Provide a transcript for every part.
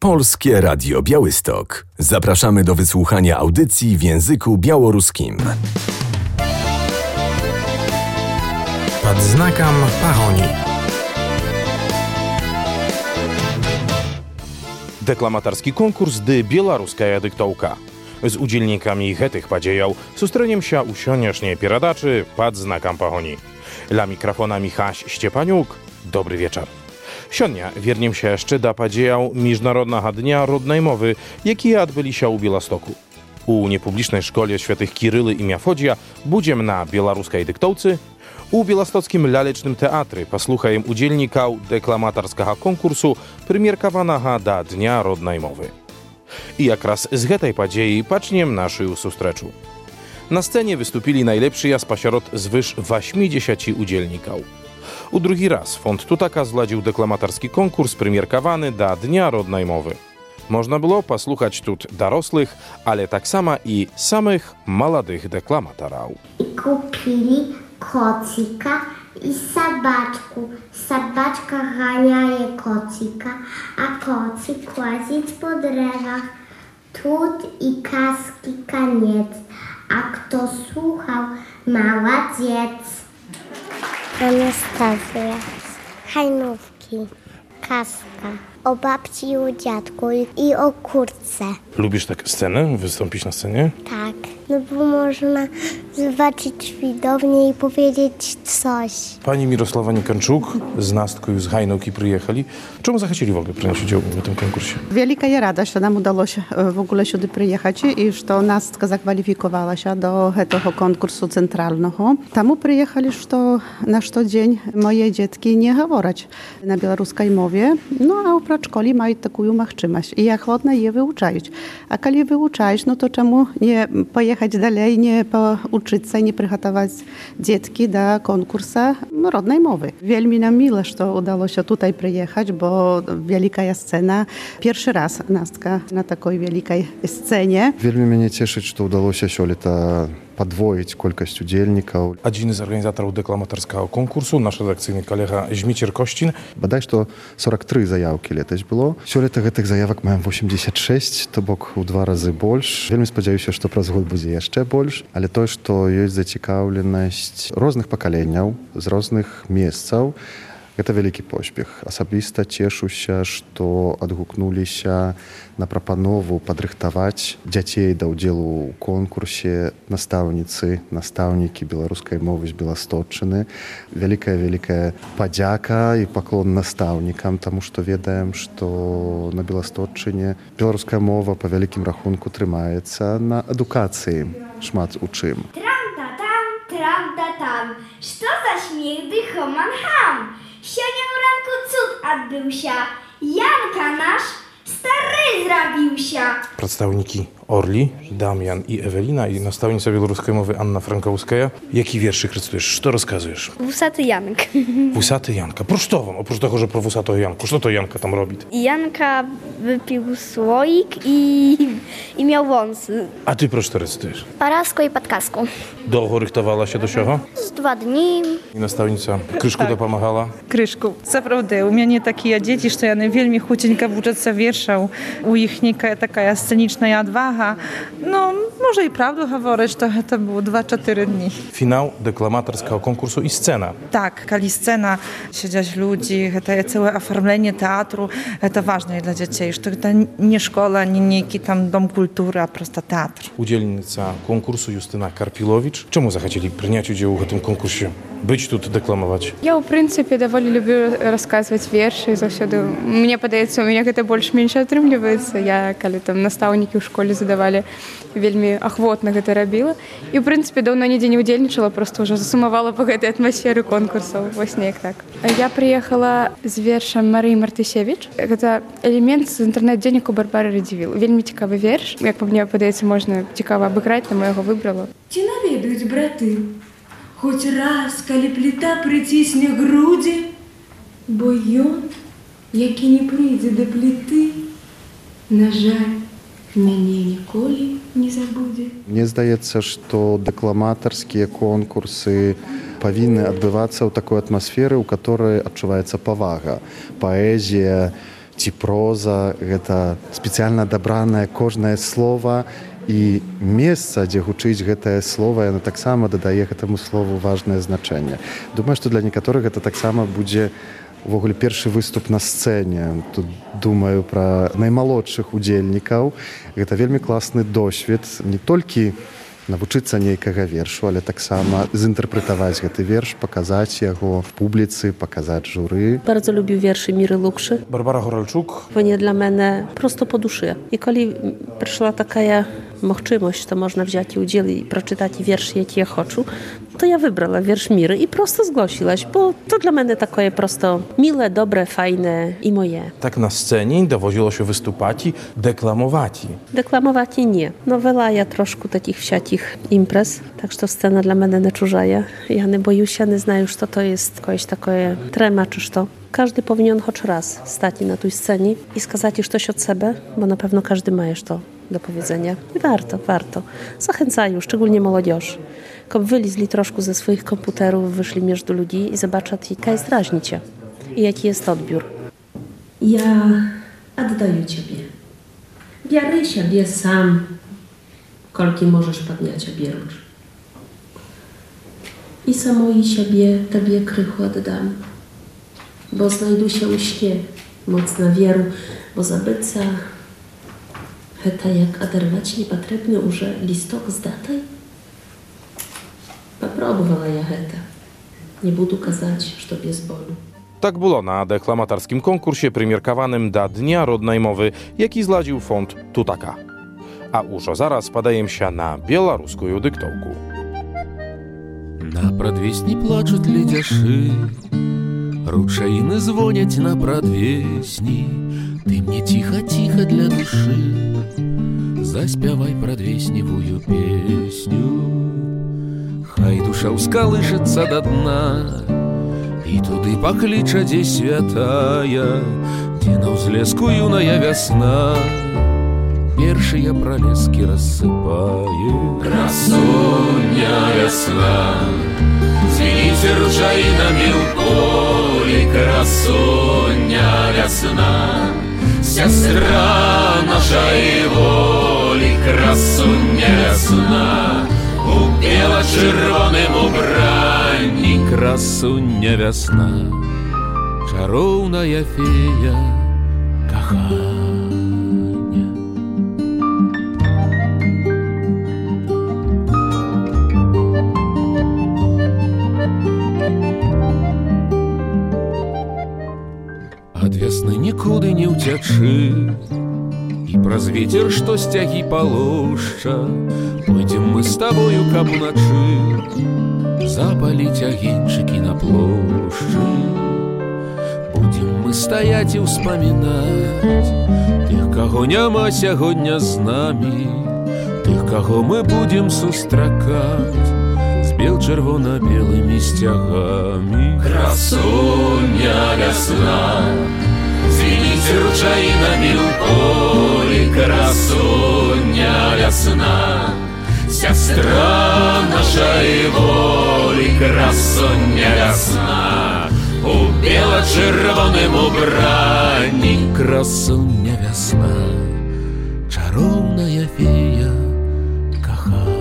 Polskie Radio Białystok. Zapraszamy do wysłuchania audycji w języku białoruskim. Pod znakiem Pahoni. Deklamatarski konkurs dy bielaruskaja dyktowka. Z udzielnikami tych podziejów sustreniem się u sioniaszniej pieradaczy pod znakiem Pahoni. Dla mikrofona Michaś Ściepaniuk. Dobry wieczór. Sionia wiernym się jeszcze da podziejał Międzynarodnego Dnia Rodnej Mowy, jaki odbyli się u Bielastoku. U niepublicznej szkole świętych Kiryły i Mefodija będziemy na białoruskiej dyktowcy. U bielostockim lalecznym teatrze posłuchajem udzielników deklamatorskiego konkursu primierkowanego do Dnia Rodnej Mowy. I jak raz z tej podziei paczniem naszej sustreczu. Na scenie wystupili najlepsi spośród zwyż 80 udzielników. U drugi raz Fond Tutaka zladził deklamatorski konkurs primierkowany do Dnia Rodnej Mowy. Można było posłuchać tu dorosłych, ale tak samo i samych młodych deklamatorów. I kupili kocika i sabaczku. Sabaczka ganiaje kocika, a kocik łazić po drewach. Tut i kaski koniec, a kto słuchał, maładziec. Anastazja, hajnówki, kaska, o babci i o dziadku i o kurce. Lubisz tak scenę, wystąpić na scenie? Tak, no bo można zobaczyć widownię i powiedzieć coś. Pani Mirosława Nikanczuk z Nastką z Hajnówki przyjechali. Czemu zachęcili w ogóle przyjąć udział w tym konkursie? Wielka rada, że nam udało się w ogóle сюди przyjechać i że Nastka zakwalifikowała się do tego konkursu centralnego. Tam przyjechali, że na co dzień moje dzieci nie говорять na białoruskiej mowie, no a oprócz szkoły mają taką możliwość i ochotno je wyuczają. A kiedy wyuczają, no to czemu nie pojechać dalej, nie pouczyć się, nie przygotować dzieci do konkursu rodnej mowy. Wielmi nam miło, że udało się tutaj przyjechać, bo wielka scena. Pierwszy raz Nastka na takiej wielkiej scenie. Wielmi mnie cieszy, że udało się podwoić ilość udzielników. Один z organizatorów deklamatorskiego konkursu, nasz redakcyjny kolega Zmicier Kościn. Badaj, że 43 zajawki letos było. Sioleta tych zajawek mają 86, to bok u 2 razy больше. Wielmi spodziewają się, że przez rok będzie jeszcze больше, ale to, że jest zaciekawioność różnych pokoleniów, z różnych miejsc. To wielki pośpiech. Osobiste cieszę się, że odguknęli się na proponowu podrychtować dzieci do udziału w konkursie nastavnicy, nastavniki białoruskiej mowy z Białostocczyny. Wielka podzięka i pokłon nastavnikom, тому że wiedziałem, że na Białostocczynie białoruska mowa po wielkim rachunku trzyma się na edukacji. Szmat uczymy. Tram-da-tam, что за śmiech dychoman ham? Sionia w ranku cud odbył się, Janka nasz stary zrobił się. Przedstawniki Orli, Damian i Ewelina i nastawnica białoruskiej mowy Anna Frankowska. Jaki wierszyk recytujesz? Co rozkazujesz? Wusaty Jank. Wusaty Janka. Proszę to, oprócz tego, że pro wusatego Janku. Co to Janka tam robi? Janka wypił słoik i miał wąsy. A ty proszę to recytujesz? Parasko i podkasku. Dorychtowała się do siego? Z 2 dni. I nastawnica Kryszku dopomagała? Kryszku. Naprawdę, u mnie takie dzieci, że ja wielmi chucinka uczyć wierszał. U ich taka sceniczna odwaga. No, może i prawdę mówić, to było 2-4 dni. Finał deklamatorskiego konkursu i scena. Tak, kali scena, siedzieć ludzi, to całe oformlenie teatru, to ważne dla dzieci, że to nie szkoła, nie neki tam dom kultury, a prosto teatr. Udzielnica konkursu Justyna Karpilowicz. Czemu zachęcili przyjąć udział w tym konkursie? Być tu, deklamować? Я, в принципе, довольно люблю рассказывать верши, завсёды. Мне падаецца, у меня гэта больш-менш атрымліваецца. Я, калі там настаўнікі ў школе задавалі, вельмі ахвотна гэта рабіла. І, в прынцыпе, даўно нідзе не удзельнічала, просто ўжо засумавала па гэтай атмасферы конкурсаў. Вось неяк так. Я прыехала з вершам Марыі Мартысевіч. Гэта элемент з інтэрнэт-дзённіку Барбары Радзівіл. Вельмі цікавы верш. Як мне падаецца, можна цікава абыграць, таму яго выбрала. Ці наведаюць браты? Хоць раз, калі пліта прыцісне грудзі, бо ён, які не прыйдзе да пліты, на жаль, мяне ніколі не забудзе. Мне здаецца, што дэкламатарскія конкурсы павінны адбывацца ў такой атмасферы, у которой адчуваецца павага, паэзія, ці проза, гэта спецыяльна дабранае кожнае слова, і месца, дзе гучыць гэтае слова, яно таксама дадае гэтаму слову важнае значэнне. Думаю, што для некаторых гэта таксама будзе увогуле першы выступ на сцэне. Тут думаю пра наймалодшых удзельнікаў. Гэта вельмі класны досвед, не толькі навучыцца нейкага вершу, але таксама зінтэрпрэтаваць гэты верш, паказаць яго в публіцы, паказаць журы. Bardzo lubił wierszy Miry Lukszy. Barbara Horalczuk. Вони для мене просто по душі. І коли прийшла така можливість, то можна взяти уділ і прочитати вірш, який я хочу, to ja wybrała wiersz Miry i prosto zgłosiłaś, bo to dla mnie takie prosto miłe, dobre, fajne i moje. Tak na scenie dowodziło się wystupać i deklamować. Deklamować nie. No wela ja troszkę takich wsiacich imprez, tak że to scena dla mnie nie czużaje. Ja nie boję się, nie znаю, że to jest jakieś takie trema, czy to. Każdy powinien choć raz stać na tej scenie i skazać już coś od siebie, bo na pewno każdy ma już to do powiedzenia. I warto. Zachęcają, szczególnie młodzież. Aby wylizli troszkę ze swoich komputerów, wyszli między ludzi i zobaczyli, jaka jest różnica i jaki jest odbiór. Ja oddaję Ciebie. Bieraj siebie sam, kolki możesz podniać obierucz. I samoj siebie Tobie krychu oddam, bo znajdu się u śnie mocna wieru, bo zabyca heta jak oderwać niepotrzebny уже listok z dataj. Попробовала я это. Не буду казать, что без болю. Tak było na deklamatarskim konkursie primierkowanym do Dnia Rodnej Mowy, jaki zladził fond Tutaka. A już zaraz padajem się na białoruską dyktowku. Na pradwieśni placzut lidziaszy, ручаины звонять на прадвесні, ты мне тихо-тихо для души заспявай прадвесневую песню. Хай душа ўскалышыцца да дна, і туды пакліча, дзе святая, дзе на ўзлеску юная вясна першыя пралескі рассыпае. Красуня вясна, звініце ручаінамі ў полі, красуня вясна, сястра нашай волі, красуня вясна, у бело-чырвоным убранні, красуня вясна, чароўная фея кахання. Ад вясны нікуды не ўцячы, і праз вецер, што сцягі палошча, пойдзем мы з табою, каб уначы запаліць агеньчыкі на плошчы. Будзем мы стаяць і ўспамінаць тых, каго няма сягоння з намі, тых, каго мы будзем сустракаць з бел-чырвона-белымі сцягамі. Красуня вясна, звініць ручаінамі ў полі, красуня вясна, сястра нашай волі, красуня вясна, у бело-чырвоным убранні, красуня вясна, чароўная фея кахання.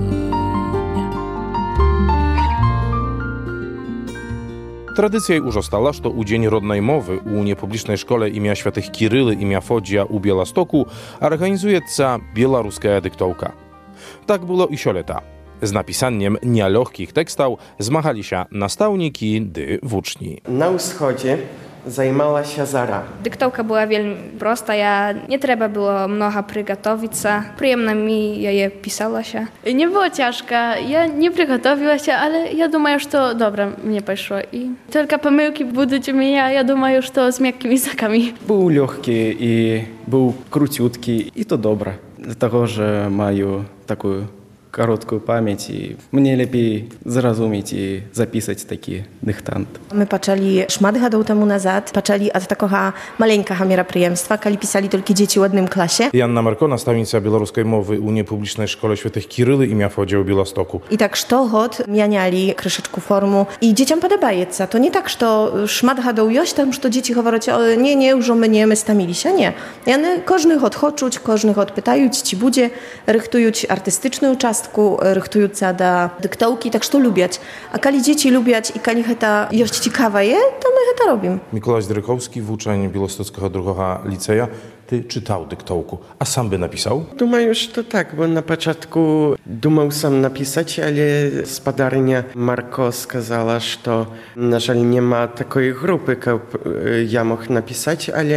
Tradycja już ostała, że u Dzień Rodnej Mowy u niepublicznej szkole imię Świętych Kiryły imię Fodzia u Bielastoku organizuje białoruska dyktowka. Tak było i sioleta. Z napisaniem nielehkich tekstów zmachali się nastawniki dy wuczni. Na wschodzie zajmowała się Zara. Dyktowka była wielmi prosta, nie trzeba było mnogo przygotować. Przyjemno mi je pisała się. Nie było ciężko, ja nie przygotowiła się, ale ja думаю, że dobrze mnie poszło. I tylko pomyłki będą u mnie, ja думаю, że z miękkimi sakami. Był lekki i był króciutki i to dobre. Dlatego, że mają taką короткую память, и мне лепей зразуміць и записать такі дыхтант. Мы пачалі шмат гадоў таму назад, пачалі ад такога маленькага мерапрыемства, калі пісалі толькі дзеці ў адным класе. Janna Marko, nastavnica białoruskiej mowy u Niepublicznej Szkole Świętych Kiryly i Mефодия u Białegostoku. I tak штогод мяняли крышачку форму. І дзецям падабаецца. То не так, што шмат гадоў ёсць там, што дзеці гавораць: не, ўжо мы стаміліся. Не. Яны кожны год хочуць, кожны год пытаюць, ці будзе, рыхтуюць артыстычную частку, рыхтуюцца да дыктоўкі, так што любяць. А калі дзеці любяць і калі гэта ёсць цікавае, то мы гэта робім. Mikołaj Zdrykowski, uczeń Białostockiego drugiego liceja, ty czytał dyktowku, a sam by napisał? Думаю, что так, bo na początku думал sam napisać, ale spadarnia Marko сказала, что, na żal, nie ma takiej grupy, jak ja mógł napisać, ale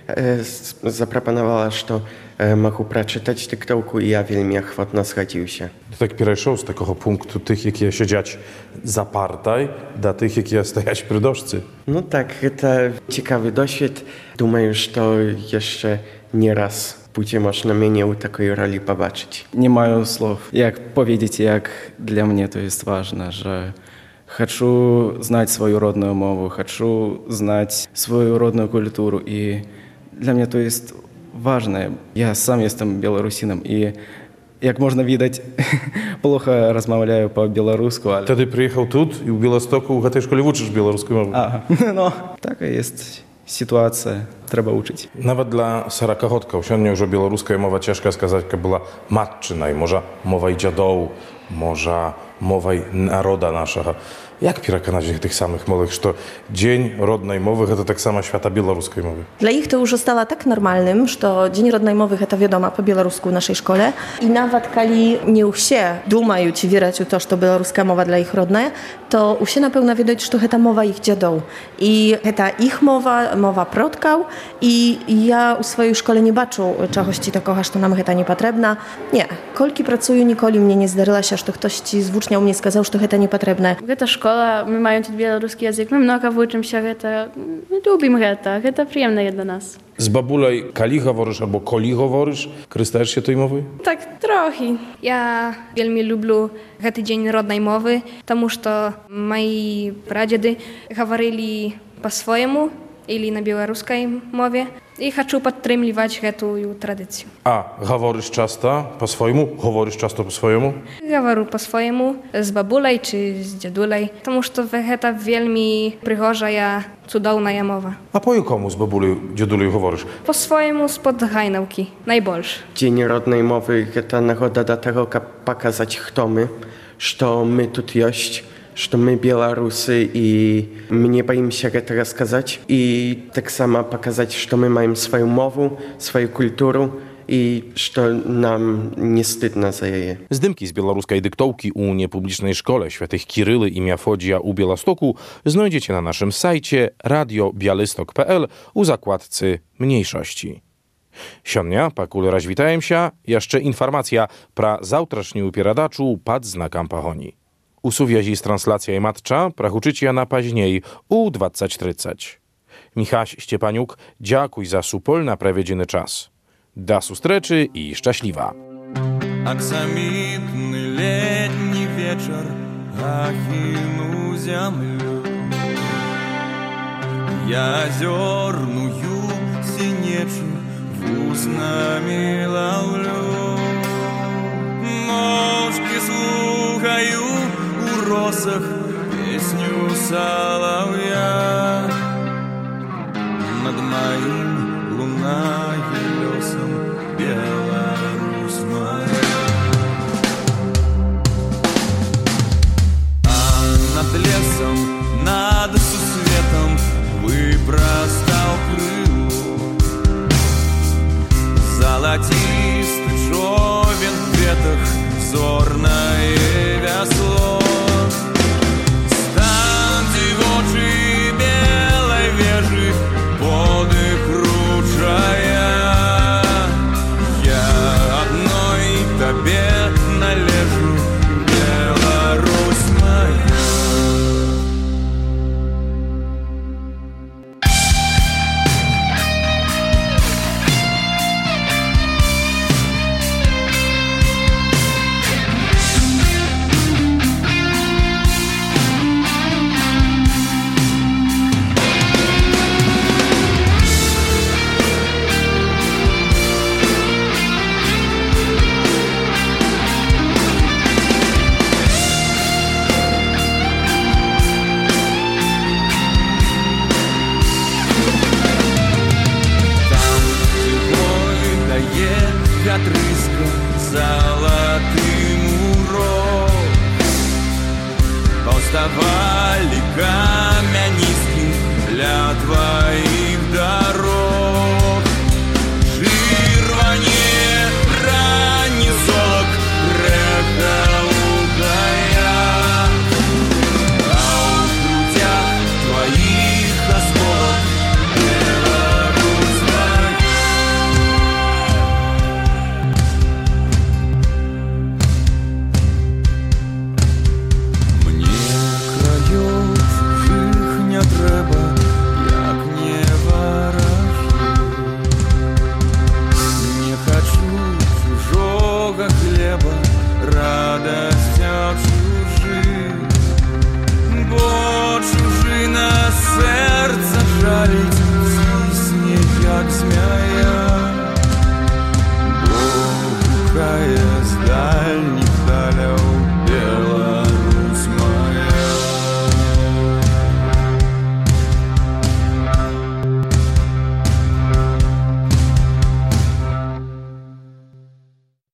zaproponowała, że mogę przeczytać dyktowku i ja wielmi ochotno zgodził się. To tak przeszło z takiego punktu tych, jakie siedzieć za partaj, do tych, jakie stajać przy doszcy. No tak, to ciekawy doświad. Думаю, że to jeszcze nieraz będzie można mnie u takiej roli pobaczyć. Nie mają słów, jak powiedzieć, jak dla mnie to jest ważne, że хочу знать свою родную мову, хочу знать свою родную культуру, и для меня to jest ważne. Ja sam jestem Białorusinem i jak można widać, плохо rozmawiam po białorusku, ale... Wtedy przyjechał tu i w Białegostoku w tej szkole uczysz białoruską mowę. Aha, no, taka jest sytuacja, trzeba uczyć. Nawet dla Saraka Chodka, usiądnie już o białoruskiej mowa ciężko skazać, jaka była matczyna i może mowa i dziadołu, może mowa i naroda naszego. Jak przekonać tych samych młodych, że Dzień Rodnej Mowy to tak samo świata białoruskiej mowy? Dla ich to już zostało tak normalnym, że Dzień Rodnej Mowy to wiadomo po białorusku w naszej szkole. I nawet kali nie usie dumają ci wierać w to, że to białoruska mowa dla ich rodna, to usie na pewno wiedzieć, że to mowa ich dziadów. I to ich mowa przodków. I ja u swojej szkole nie baczę czegoś takiego, że nam to niepotrzebna. Nie. Kolki pracuję, nikoli mnie nie zdarzyło się, że ktoś ci z uczniów mnie skazał, że to niepotrzebne. My mają ten białoruski język, my mnogo uczymy się, my lubimy to przyjemne dla nas. Z babulej kali говориш albo koli говориш? Korzystajesz się tej mowy? Tak, trochę. Ja wielmi lubię ten Dzień Rodnej Mowy, потому что moi pradziedy говорили po swojemu или na białoruskiej mowie i chcę podtrzymywać tę tradycję. A говориш часто po swojemu? Говориш часто po swojemu? Говорю po swojemu, z babulej czy z dziadulej, потому что to wielmi przygorzia, cudowna mowa. A po jakomu z babulej, dziadulej говориш? Po swojemu spod Hajnałki, najbolszy. Dzień Rodnej Mowy to nagroda do tego, aby pokazać, kto my, że my tu jest, że my Białorusy i my nie boimy się tego сказать i tak samo pokazać, że my mamy swoją mowę, swoją kulturę i że nam nie wstydno za jej. Zdymki z białoruskiej dyktowki u Niepublicznej Szkole Świętych Kiryly i Mефодия u Białegostoku znajdziecie na naszym sajcie radiobialystok.pl u zakładce mniejszości. Sionia, pakul raz witajem się, jeszcze informacja pra zawtrašnju pieradaczu pod znakam pahoni. Usuwiazi z translacja i matcza, prachuczycia na paźniej u 20:30. Michaś Ściepaniuk, dziękuj za supol na prawiedziny czas. Da sustreczy i szczęśliwa. Аксамітny летні вечір ахіну землю. Я зерную синечу вуснами ловлю. Ножки слухаю у росах песню соловья. Над моим луна и лесом Беларусь моя. А над лесом, над сусветом выпростал крыло. Золотистый човен в ветах, зорное весло. Станьте в очи белой вежи, подых ручая. Я одной тебе належу, Беларусь моя. вятрыска залатым урок. Паўставалі камяніскі для тваіх дарог. Чырване ранні золак рэха лугая, а ў грудзях тваіх асколак трэба, як не варажы. Не хачу чужога хлеба, радасць ад